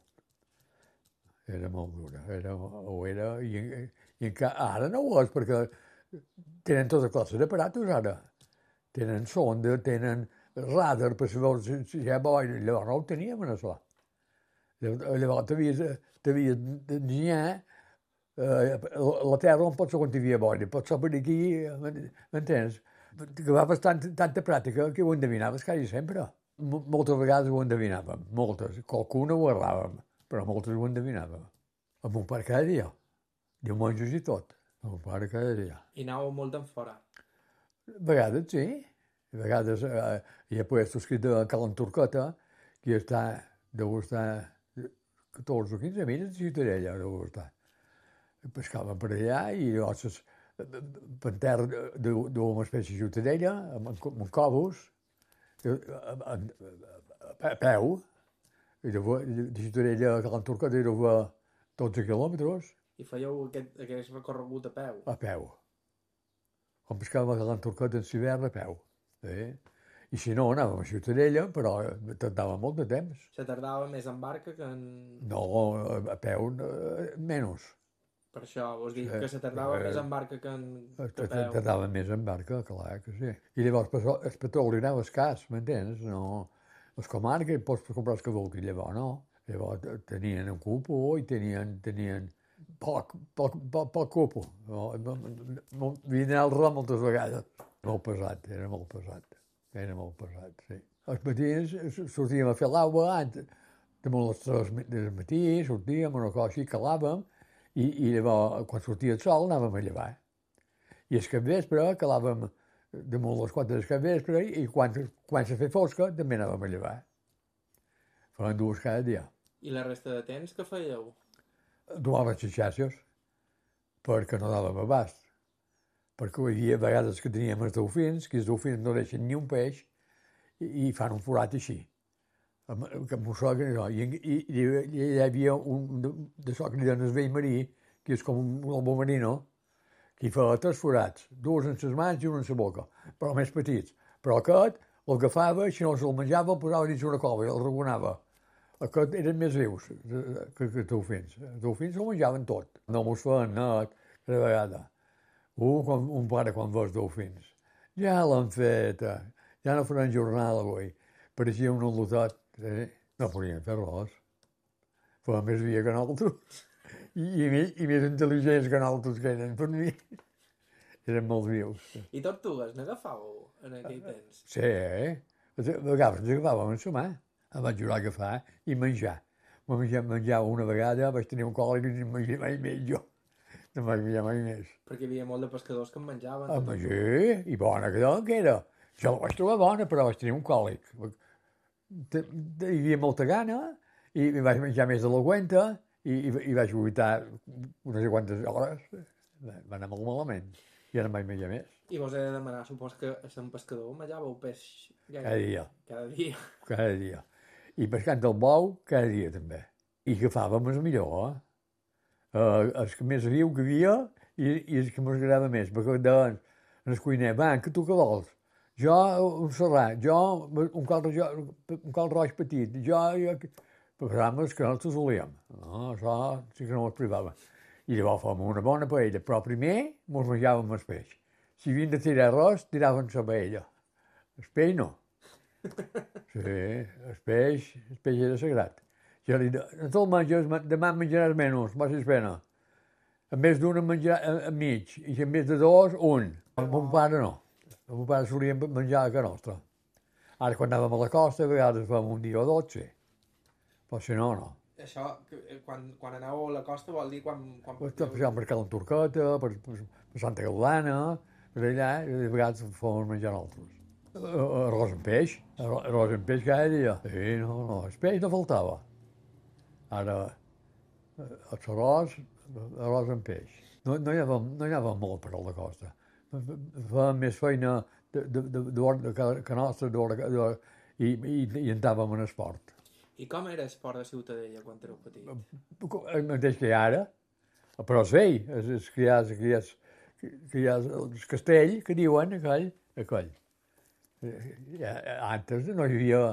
[SPEAKER 3] Era molt dura. Era, ho era, i, i encara, ara no ho és, perquè tenen tota classe d'aparatos, ara. Tenen sonda, tenen radar, per saber si, si hi ha boira. Llavors no ho teníem, això. Llavors t'havies d'enginyar la terra on pot ser quan hi havia boira, pot ser per aquí, m'entens? Agafaves tant, tanta pràctica que ho endevinaves quasi sempre. Moltes vegades ho endevinàvem, moltes. Qualcuna ho erràvem, però moltes ho endevinàvem. Amb mon pare cada dia, diumenges i tot, amb mon pare cada dia.
[SPEAKER 5] I anàveu molt d'en fora?
[SPEAKER 3] A vegades sí, a vegades eh, hi ha puestos que de Calen Turqueta, que està, deu estar catorze o quinze milles de Ciutadella, deu estar. Pescàvem per allà i llavors per terra d'una espècie de Ciutadella, amb cobos, a peu, i de Ciutadella a Calen Turqueta era dotze quilòmetres.
[SPEAKER 5] I fèieu aquest, aquest recorregut a peu?
[SPEAKER 3] A peu. Quan pescàvem a Calen Turqueta en l'hivern, a peu. Eh? I si no, anàvem a Ciutadella, però tardava molt de temps.
[SPEAKER 5] Se tardava més en barca que en...
[SPEAKER 3] No, a peu, menys.
[SPEAKER 5] Per això, vols dir que se tardava eh, més en barca que en que peu?
[SPEAKER 3] Tardava més en barca, clar que sí. I llavors el petroli anava escàs, m'entens? No, les comarques pots comprar el que vulguis, llavors no. Llavors tenien un cupo i tenien, tenien poc, poc, poc, poc cupo. Vine al ram moltes vegades. Molt pesat, era molt pesat. Era molt pesat, sí. Els matins sortíem a fer l'aigua, damunt les tres del matí, sortíem una cosa així, calàvem, i, i llavors, quan sortia el sol, anàvem a llevar. I el capvespre, calàvem damunt les quatre del capvespre, i quan, quan se feia fosca, també anàvem a llevar. Fèiem dues cada dia.
[SPEAKER 5] I la resta de temps, què fèieu?
[SPEAKER 3] Domàvem les xarxes, perquè no dàvem abast. Perquè hi havia vegades que teníem els dofins, que els dofins no deixen ni un peix, i, i fan un forat així. Que mosseguen, i, i, i hi havia un de so que li donen el vell marí, que és com un lobo marino, que hi feia tres forats, dos en les mans i un en la boca, però més petits. Però aquest l'agafava, si no se'l menjava, el posava dins una cova i el regonava. Aquest eren més vius que els dofins. Els dofins el menjaven tot. No mos feien net, cada vegada. Uh, quan, un pare quan veus dofins. Ja l'han fet, ja no faran jornal avui. Pareixia un olotat. Eh? No podien fer res. Feien més via que nosaltres. I, i, I més intel·ligents que nosaltres que eren per mi. Eren molt vius.
[SPEAKER 5] I tortugues n'agafàveu en aquell temps?
[SPEAKER 3] Sí, eh? A vegades ens agafàvem en la mà. Em vaig jurar a agafar i menjar. Menjar, menjar una vegada, vaig tenir un còlic i no em mengia mai més jo. No em vaig menjar mai més.
[SPEAKER 5] Perquè hi havia molt de pescadors que en menjaven.
[SPEAKER 3] Ah, sí, i bona que que era. Jo la vaig trobar bona, però vaig tenir un còlic. Hi havia molta gana, i vaig menjar més de la cuenta, i, i, i vaig lluitar unes quantes hores, va anar molt malament, i ara mai menjar més.
[SPEAKER 10] I vos he de demanar, supos que a un pescador menjàveu peix...
[SPEAKER 3] Cada dia.
[SPEAKER 10] Cada dia.
[SPEAKER 3] Cada dia. I pescant el bou, cada dia també. I agafàvem el millor, eh? Uh, el que més riu que havia i, i el que m'agradava més, perquè deien el cuiner, va, que tu què vols? Jo un serrat, jo un cal, jo, un cal roig petit, jo... jo... Però els que nosaltres volíem. No, això sí que no ens privava. I llavors fèiem una bona paella, però primer mos menjàvem el peix. Si havien de tirar arròs, tiraven la paella. El peix no. Sí, el peix, el peix era sagrat. Jo li dic, no te'l menges, demà menjaràs menys, va ser pena. A més d'un en menjarà a, a mig, i a més de dos, un. El mon pare no. El mon pare solia menjar a casa nostra. Ara, quan anàvem a la costa, a vegades fèiem un dia o dotze. Però si no, no.
[SPEAKER 10] Això, quan, quan aneu a la costa, vol dir quan... quan
[SPEAKER 3] pues, per exemple, per Cal Turqueta, per, per, per Santa Gaudana, per allà, i de vegades fèiem menjar nosaltres. Arròs amb peix, arròs amb peix cada dia. Sí, no, no, el peix no faltava. Ara, l'arròs, arròs amb peix. No, no, hi anàvem, no hi anàvem molt per a la costa. Fèiem més feina de, de, de, de, de, que nostra, de, de, i, i, i entràvem en esport.
[SPEAKER 10] I com era esport de Ciutadella quan éreu petits?
[SPEAKER 3] El mateix que ara, però és vell, és que hi ha, que hi ha, que hi ha el castell, que diuen, aquell, aquell. Antes no hi havia...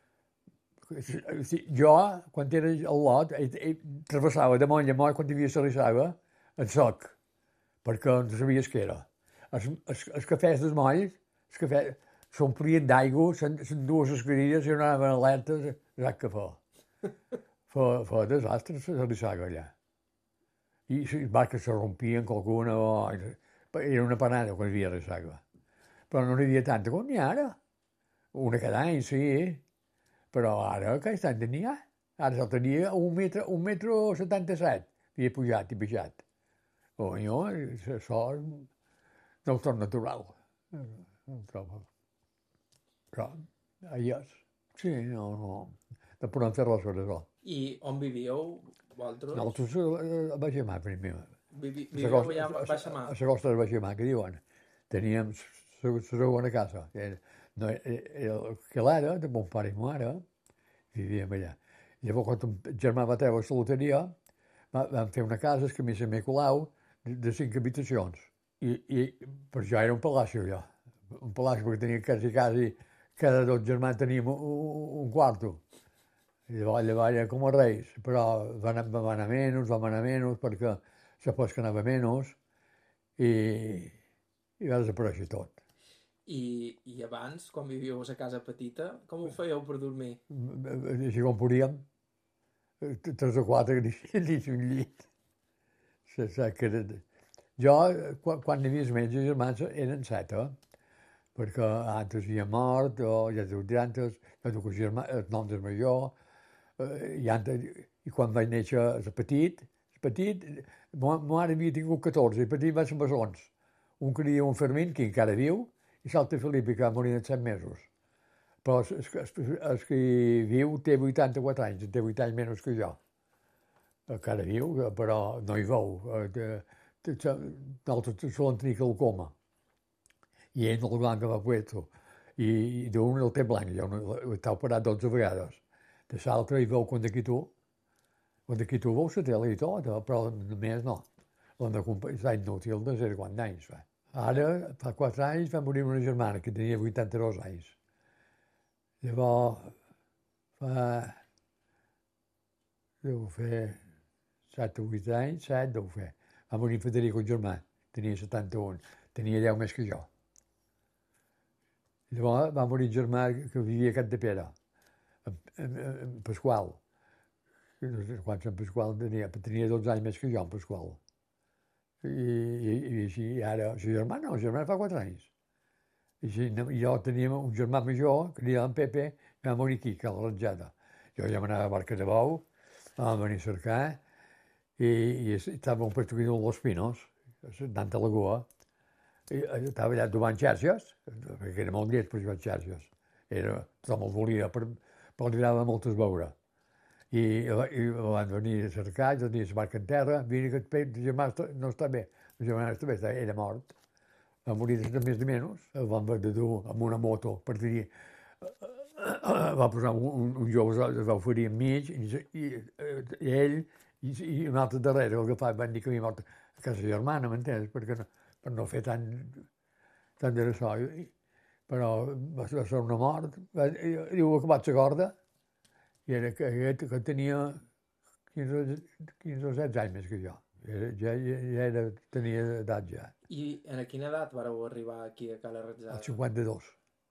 [SPEAKER 3] Jo, quan era al lot, travessava de moll a moll quan hi havia s'arrissava en soc, perquè no sabies què era. Els, els, els cafès dels molls, els cafès, s'omplien d'aigua, se'n dues escarilles i no anaven alertes, saps què fa? Fa, fa desastre, s'arrissava allà. I les barques se rompien qualcuna, o... era una panada quan hi havia arrissava. Però no n'hi havia tanta com n'hi ha ara. Una cada any, sí, però ara aquest any tenia. Ara se'l tenia un metre, un metre setanta-set, havia pujat i baixat. Conyo, això no ho trobo natural. No ho trobo. Però, allà és. Sí, no, no. No podem fer res per això.
[SPEAKER 10] I on vivíeu, vosaltres?
[SPEAKER 3] Nosaltres a Baixamà, primer.
[SPEAKER 10] Vivi, vivíeu allà a Baixamà?
[SPEAKER 3] A la costa de Baixamà, que diuen. Teníem la segona casa. No, que l'ara, de mon pare i mare, vivíem allà. Llavors, quan el germà va treure la loteria, vam fer una casa, el camí de Sant Nicolau, de cinc habitacions. I, i per això era un palacio, allò. Un palacio, perquè tenia quasi, quasi, cada dos germans teníem un, un quarto. I llavors, llavors era com a reis, però va anar, va anar menys, va anar menys, perquè la pesca anava menys, i, i va desaparèixer tot.
[SPEAKER 10] I, I abans, quan vivíeu a casa petita, com ho fèieu per dormir?
[SPEAKER 3] Així com podíem, tres o quatre dins un llit. Jo, quan, quan hi havia els meus germans, eren set, eh? Perquè antes havia mort, o ja diu antes, ja diu que el, germà, el nom del major, eh, i, antes, i quan vaig néixer el petit, el petit, ma mare havia tingut catorze, i el petit va ser bessons. Un que diu un Fermín, que encara viu, i l'altre Felipe, que va morir en set mesos. Però el, el, el que viu té vuitanta-quatre anys, té vuit anys menys que jo. Encara viu, però no hi veu. Nosaltres solen tenir glaucoma. I ell no el blanc va puesto. I, i d'un el té blanc, jo t'ha operat dotze vegades. De l'altre hi veu quan d'aquí tu, quan d'aquí tu veus la tele i tot, però només no. L'han d'acompanyar, és inútil de ser quants anys fa. Ara, fa quatre anys, va morir una germana que tenia vuitanta-dos anys. Llavors, fa... deu fer set o vuit anys, set deu fer. Va morir Federico, el germà, tenia setanta-un, tenia deu més que jo. Llavors va morir el germà que vivia a Capdepera, en, en, en Pasqual. Quan Sant Pasqual tenia, tenia dotze anys més que jo, en Pasqual. I, i, i així, ara, el germà no, el germà fa quatre anys. I així, jo tenia un germà major, que era en Pepe, i va morir aquí, a la Ranjada. Jo ja m'anava a Barca de Bou, vam venir a cercar, i, i estava un perseguint de Los Pinos, anant a la Goa. I estava allà dobant xarxes, perquè era molt llest per jugar xarxes. Era, tothom el volia, però li agradava molt veure. I, i van venir a cercar, jo tenia la barca en terra, vine que el germà no està bé, el germà està bé, era mort. Va morir de més de menys, el van haver de dur amb una moto per dir, va posar un, un jove, es va oferir enmig, i, i, i ell i, i un altre darrere, el que fa, van dir que havia mort a casa germana, m'entens? Perquè no, per no fer tant, tant de ressò. Però va ser una mort, va, diu que vaig a corda, i era que, que tenia quinze o setze anys més que jo. Ja, ja, ja era, tenia edat ja.
[SPEAKER 10] I en quina edat vareu arribar aquí a Cala Ratzada?
[SPEAKER 3] Al cinquanta-dos.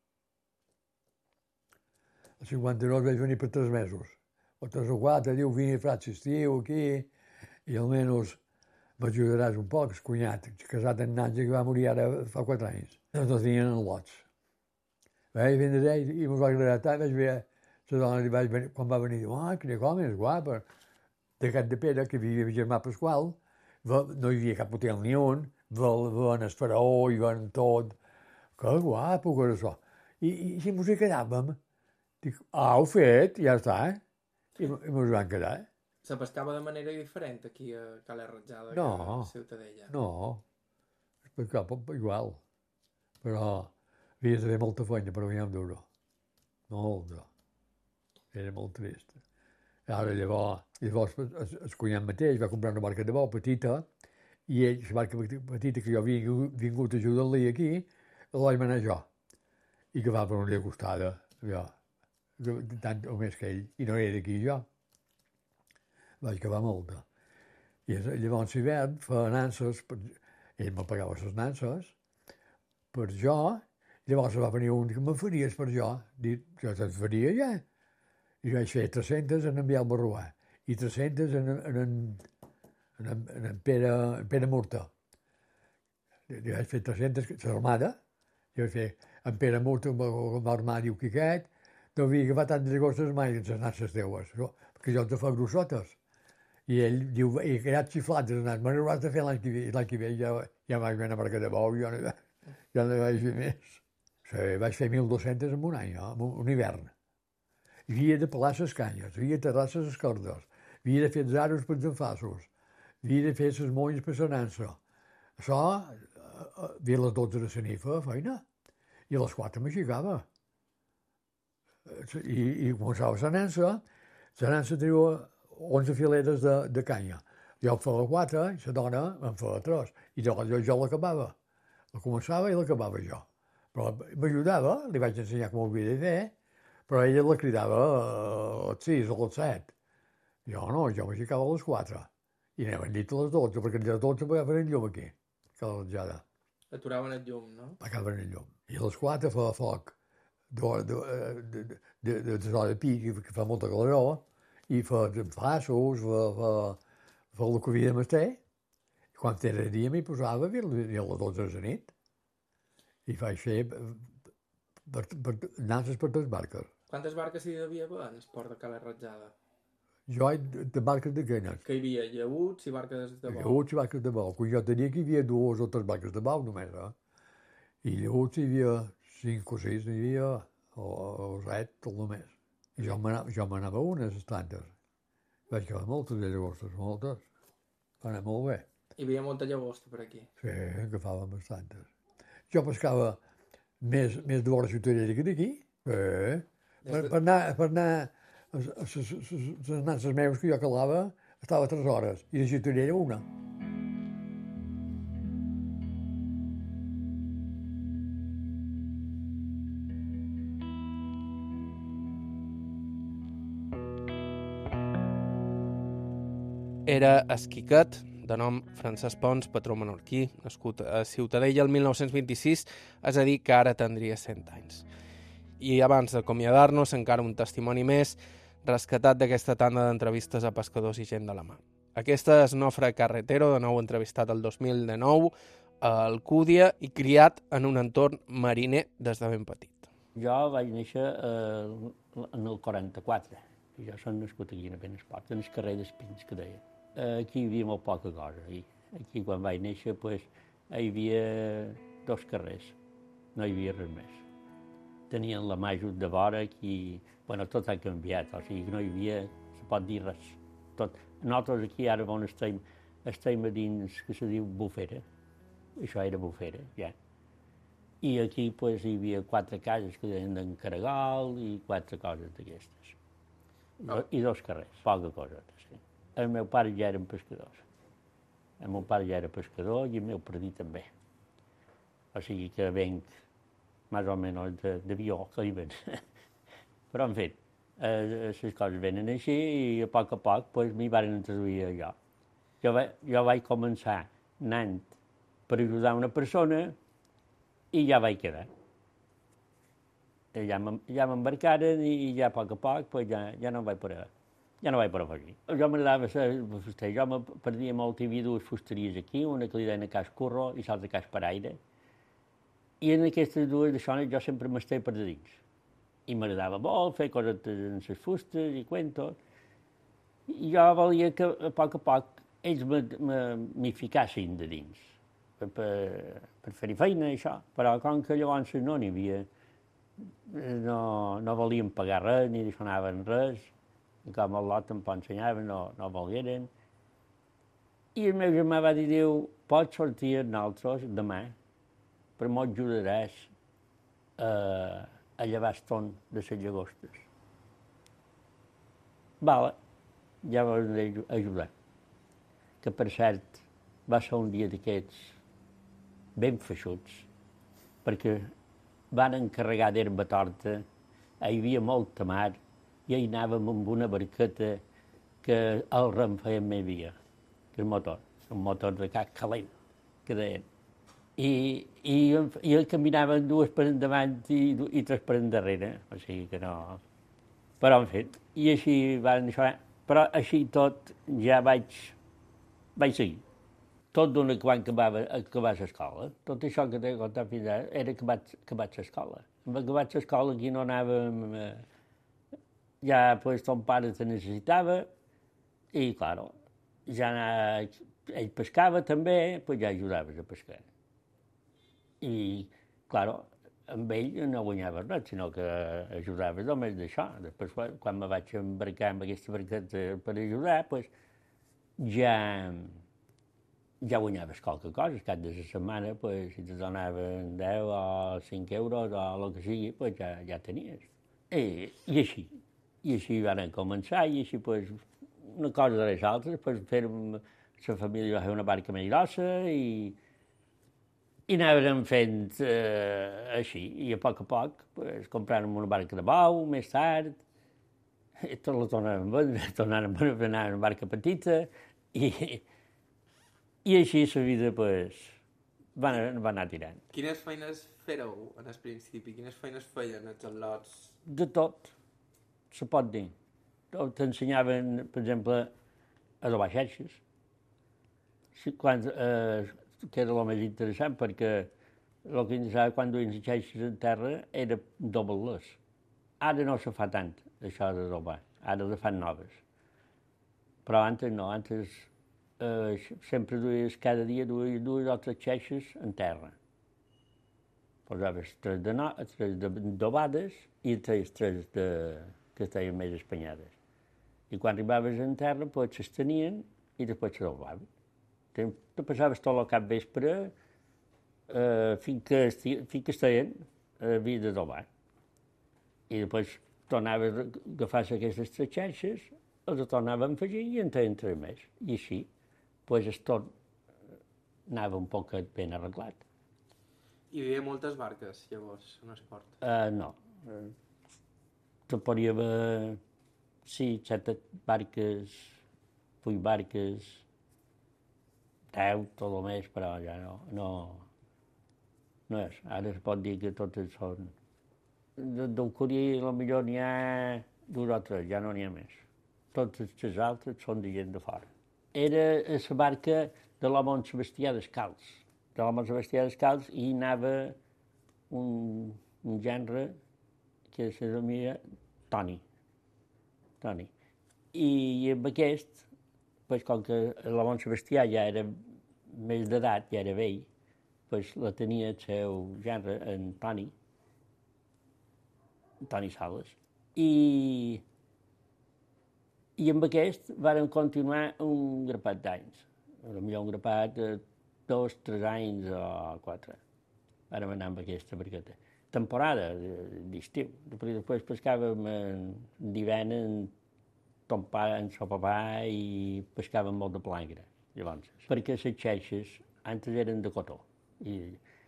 [SPEAKER 3] Al cinquanta-dos vaig venir per tres mesos. O tres o quatre, diu, vine frats estiu aquí, i almenys m'ajudaràs un poc, el cunyat, casat en Natja, que va morir ara fa quatre anys. No tenien en lots. Vaig vindre i m'ho va agradar tant, vaig veure, la dona li vaig venir, quan va venir, diu, ah, quina com és guapa. De Cat de Pere, que vivia el germà Pasqual, no hi havia cap hotel ni un, ven el faraó i ven tot. Que guapo, que era això. I, i si mos hi quedàvem, dic, ah, ho fet, ja està, eh? I, i mos van quedar, eh?
[SPEAKER 10] Se pescava de manera diferent aquí a Cala Ratzada
[SPEAKER 3] no,
[SPEAKER 10] que a Ciutadella?
[SPEAKER 3] No, es pescava igual. Però havia de fer molta feina per guanyar un duro. Molta. Era molt trist. Ara llavors, llavors el, el cunyat mateix va comprar una barca de bou petita i ell, la barca petita que jo havia vingut a ajudar-li aquí, la vaig manar jo. I que va per una costada, jo, tant o més que ell, i no era aquí jo. Vaig acabar molta. I llavors l'hivern feia nanses, per, ell me pagava les nanses per jo, llavors va venir un que me faries per jo, dic, jo te'n faria ja. I vaig fer tres-centes en en Biel Barruà i tres-centes en, en, en, en, en, en Pere, en Pere Murta. I vaig fer tres-centes, l'armada, i vaig fer en Pere Murta, com va armar, diu, Quiquet, no havia agafat tantes gosses mai en les nanses teues, no? Perquè jo te fa grossotes. I ell diu, he quedat xiflat de les nanses, me n'hauràs de fer l'any que ve, l'any que ve ja, ja vaig anar a Marca de Bou, jo no, ja no vaig fer més. Sí, vaig fer mil dues-centes en un any, no? En un hivern. Havia de pelar les canyes, havia de terrar les cordes, havia de fer els aros per els enfassos, havia de fer les molles per la nansa. Això, havia les dotze de la nit feia feina, i a les quatre m'aixecava. I, I començava la nansa, la nansa tenia onze fileres de, de canya. Jo en feia quatre, i la dona en feia tres, i jo, jo, jo l'acabava. La començava i l'acabava jo. Però m'ajudava, li vaig ensenyar com ho havia de fer, però ella la cridava a les sis o a les set. Jo no, jo m'aixecava a les quatre. I anaven dit a les dotze, perquè a les dotze agafaven el llum aquí, que la ratjada.
[SPEAKER 10] Aturaven el llum, no?
[SPEAKER 3] Agafaven el llum. I a les quatre feia foc de, de, de, de, de, de, de pi, que fa molta caloró, i feia enfassos, feia, feia, feia el que havia de mestre. I quan era dia m'hi posava i a les dotze de la nit. I vaig fer per, per, nanses per tres barques.
[SPEAKER 10] Quantes barques hi devia haver en el port de Cala Ratzada?
[SPEAKER 3] Jo de barques de canyes.
[SPEAKER 10] Que hi havia llaüts i barques de bou.
[SPEAKER 3] Llaüts i barques de bou. Quan jo tenia que hi havia dues o tres barques de bou només, eh? I llaüts hi havia cinc o sis, hi havia, o, o set, tot només. I jo m'anava a unes, tantes. Vaig quedar moltes de llagostes, moltes. Va anar molt bé.
[SPEAKER 10] Hi havia molta llagosta per aquí.
[SPEAKER 3] Sí, agafàvem bastantes. Jo pescava més, més de vora Ciutadella que d'aquí. Eh? Per, per anar, per anar les nanses meves que jo calava, estava tres hores, i de Ciutadella una.
[SPEAKER 2] Era Esquiquet, de nom Francesc Pons, patró menorquí, nascut a Ciutadella el mil nou-cents vint-i-sis, és a dir, que ara tindria cent anys. I abans d'acomiadar-nos, encara un testimoni més, rescatat d'aquesta tanda d'entrevistes a pescadors i gent de la mà. Aquesta és Nofre Carretero, de nou entrevistat el dos mil dinou, a Alcúdia i criat en un entorn mariner des de ben petit.
[SPEAKER 11] Jo vaig néixer eh, en el quaranta-quatre, i jo soc nascut aquí a Penesport, en el carrer d'Espins, que deia. Aquí hi havia molt poca cosa. Aquí, quan vaig néixer, pues, hi havia dos carrers, no hi havia res més. Tenien la majut de vora, aquí, bueno, tot ha canviat, o sigui, no hi havia se pot dir res. Tot. Nosaltres aquí ara on estem, estem a dins que se diu Bufera. Això era Bufera, ja. I aquí pues, hi havia quatre cases que deien d'en Caragol i quatre coses d'aquestes. Oh. I dos carrers, poca cosa. Sí. El meu pare ja eren pescadors. El meu pare ja era pescador i el meu predí també. O sigui que venc més o menys de, de vió que hi ven. Però, en fi, eh, les coses venen així i a poc a poc pues, m'hi van introduir allò. Jo, va, jo vaig començar anant per ajudar una persona i ja vaig quedar. Ja m'embarcaren i ja a poc a poc pues ja, ja no vaig parar. Ja no vaig parar a fer. Jo m'agradava ser fuster. Jo me perdia molt, hi havia dues fusteries aquí, una que li deien a Cas Curro i l'altra a Cas Paraire. I en aquestes dues d'això jo sempre m'estava per de dins. I m'agradava molt fer coses en les fustes i cuentos. I jo volia que a poc a poc ells m'hi ficassin de dins. Per, per, per fer-hi feina, això. Però com que llavors no n'hi havia, no, no volien pagar res, ni deixonaven res, i com el lot em ensenyaven, no, no volgueren. I el meu germà va dir, diu, pots sortir amb nosaltres demà, però m'ho ajudaràs a, a llevar eston de les llagostes. Vale, ja vas ajudar. Que per cert, va ser un dia d'aquests ben feixuts, perquè van encarregar d'herba torta, hi havia molta mar, i hi anàvem amb una barqueta que el rem feien més via, que el motor, un motor de cap calent, que deien. I, i, i caminaven dues per endavant i, i tres per endarrere, o sigui que no... Però, en fet, i així van això, però així tot ja vaig, vaig seguir. Tot d'una quan acabava, acabar l'escola. Tot això que t'he contat fins ara era acabar, acabar l'escola. Acabar l'escola aquí no anàvem... Eh, ja, pues, ton pare te necessitava i, clar, ja ell pescava també, pues ja ajudaves a pescar. I, clar, amb ell no guanyaves res, sinó que ajudaves només d'això. Després, quan me vaig embarcar amb aquesta barqueta per ajudar, pues, ja... ja guanyaves qualque cosa, cap de la setmana, pues, si te donaven deu o cinc euros o el que sigui, pues, ja, ja tenies. I, I així, i així van començar, i així, pues, una cosa de les altres, pues, fèrem, la família va fer una barca més grossa i, i anàvem fent eh, així, i a poc a poc, pues, compràrem una barca de bou, més tard, i tot la tornàvem a vendre, tornàvem a anar una barca petita, i... I així la vida pues, va, va anar tirant.
[SPEAKER 10] Quines feines fèreu en el principi? Quines feines feien els al·lots?
[SPEAKER 11] De tot, se pot dir. T'ensenyaven, per exemple, a adobar xerxes, quan, eh, que era el més interessant, perquè el que interessava quan duien les xerxes en terra era doble-les. Ara no se fa tant, això d'adobar, ara se fan noves. Però antes no, antes... Uh, sempre duies, cada dia duies dues o tres xeixes en terra. Posaves tres de no, tres d'adobades i tres, tres de, que estaven més espanyades. I quan arribaves en terra, pues les tenien i després s'adobaven. Te, te passaves tot el cap vespre uh, fins que, fins que estaven, uh, havia d'adobar. I després tornaves a agafar aquestes tres xeixes, els tornàvem a afegir i en treien tres més. I així. Pues el tot anava un poc ben arreglat.
[SPEAKER 10] Hi havia moltes barques, llavors, en el port?
[SPEAKER 11] Uh, no. Uh, te podria haver sis, set barques, vuit barques, deu, tot el més, però ja no, no, no és. Ara es pot dir que totes són... Del Curí, potser n'hi ha dos o tres, ja no n'hi ha més. Totes les altres són de gent de fora. Era la barca de l'home en Sebastià Descalç. De l'home en Sebastià Descalç i anava un, un gènere que se denomina Toni. Toni. I amb aquest, pues, com que l'home en Sebastià ja era més d'edat, ja era vell, pues, la tenia el seu gènere, en Toni, Toni Sales. I I amb aquest vàrem continuar un grapat d'anys. Potser un grapat de dos, tres anys o quatre. Vàrem anar amb aquesta barqueta. Temporada d'estiu. Després pescàvem d'hivern en ton pare, en son papà, i pescàvem molt de plangre, llavors. Perquè les xeixes antes eren de cotó i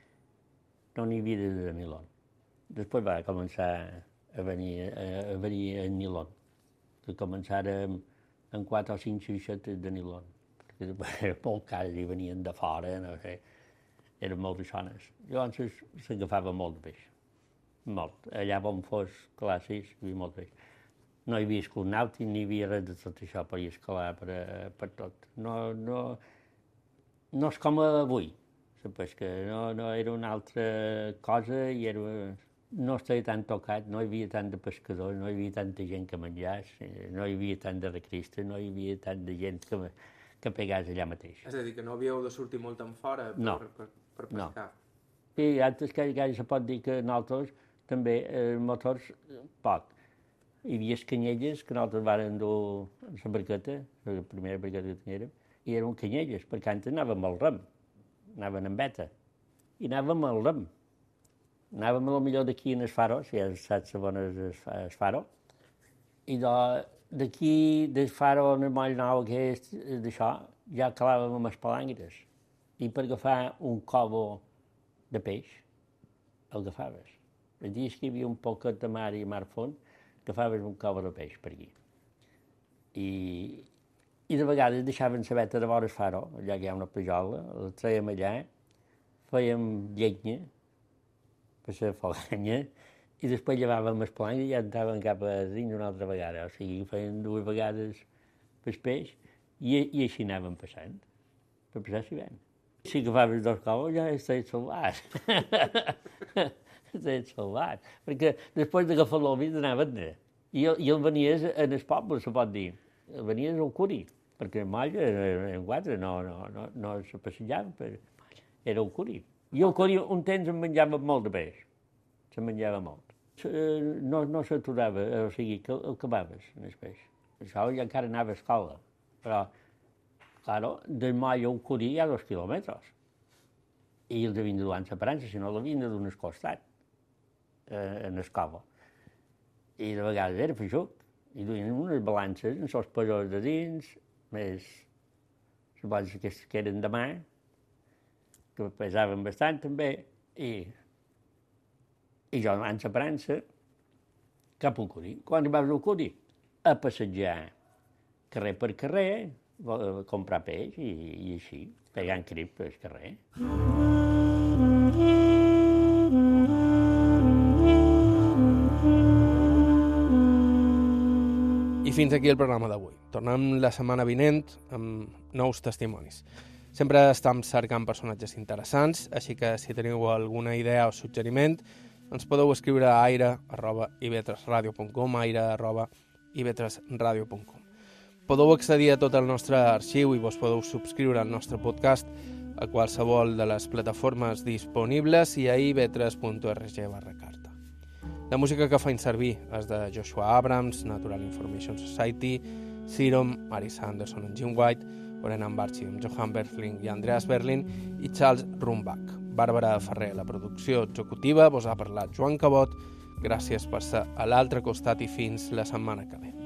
[SPEAKER 11] no n'hi havia de nilon. Després va començar a venir, a venir el nilon, que començàrem amb quatre o cinc xeixetes de nilon, perquè molt cares i venien de fora, no sé, eren molt bessones. Llavors s'agafava molt de peix, molt. Allà on fos classes hi havia molt peix. No hi havia escut nàutic, ni hi havia res de tot això per escalar per, per tot. No, no, no és com avui, la pesca, no, no era una altra cosa i era... No estava tan tocat, no hi havia tant de pescadors, no hi havia tanta gent que menjàs, no hi havia tant de recristes, no hi havia tant de gent que, que pegàs allà mateix.
[SPEAKER 10] És a dir, que no havíeu de sortir molt en fora per,
[SPEAKER 11] no.
[SPEAKER 10] per, per pescar?
[SPEAKER 11] No. I altres que, que se pot dir que nosaltres també, els motors, poc. Hi havia canyelles que nosaltres vàrem dur a la barqueta, la primera barqueta que teníem, i eren canyelles, perquè antes anàvem al rem, anàvem en veta, i anàvem al rem. Anàvem a lo millor d'aquí en el faro, si ja saps on és el faro, i d'aquí del faro en el moll nou aquest, d'això, ja calàvem amb les palangres. I per agafar un cobo de peix, el agafaves. Els dies que hi havia un poquet de mar i mar fons, agafaves un cobo de peix per aquí. I, i de vegades deixaven la veta de vora el faro, allà que hi ha una pejola, la traiem allà, fèiem llenya, per la foganya, i després llevàvem les palangres i ja entraven cap a dins una altra vegada. O sigui, feien dues vegades pel peix i, i així anàvem passant, per passar l'hivern. Si agafaves dos cobos ja estaves salvat. Estaves salvat. Perquè després d'agafar l'ovid anaven-ne. I, I el venies en el poble, se pot dir. El venies al curi, perquè el moll en quatre no, no, no, no se passejaven, però era el curi. I al curi un temps em menjava molt de peix, se menjava molt. No, no s'aturava, o sigui, que el acabaves en el peix. Això ja encara anava a escola, però, claro, del moll al curi hi ha dos quilòmetres. I els havien de dur en separança, si no l'havien de dur en el costat, eh, en el cova. I de vegades era feixuc, i duien unes balances amb els pesors de dins, més les balances que, que eren de mà, que pesaven bastant també, i, i jo anant separant-se cap al curi. Quan arribaves al curi, a passejar carrer per carrer, a comprar peix i, i així, pegant crip per carrer.
[SPEAKER 2] I fins aquí el programa d'avui. Tornem la setmana vinent amb nous testimonis. Sempre estem cercant personatges interessants, així que si teniu alguna idea o suggeriment, ens podeu escriure a aire arroba i ve tres radio punt com, aire arroba i ve tres radio punt com. Podeu accedir a tot el nostre arxiu i vos podeu subscriure al nostre podcast a qualsevol de les plataformes disponibles i a i ve tres punt org barra carta. La música que faig servir és de Joshua Abrams, Natural Information Society, Serum, Marisa Anderson i Jim White, Orenan Barchi, amb Johan Berfling i Andreas Berlin i Charles Rumbach. Bàrbara Ferrer, la producció executiva, vos ha parlat Joan Cabot. Gràcies per ser a l'altre costat i fins la setmana que ve.